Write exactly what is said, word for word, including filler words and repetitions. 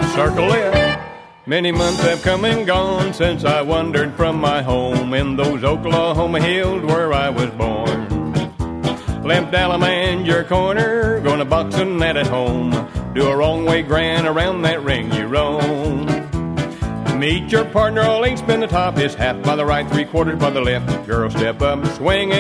circle it. Many months have come and gone since I wandered from my home in those Oklahoma hills where I was born. Left Alamanger corner, gonna boxing that at home. Do a wrong way grand around that ring you roam. Meet your partner, all ain't spin the top. His half by the right, three quarters by the left. Girl, step up, swing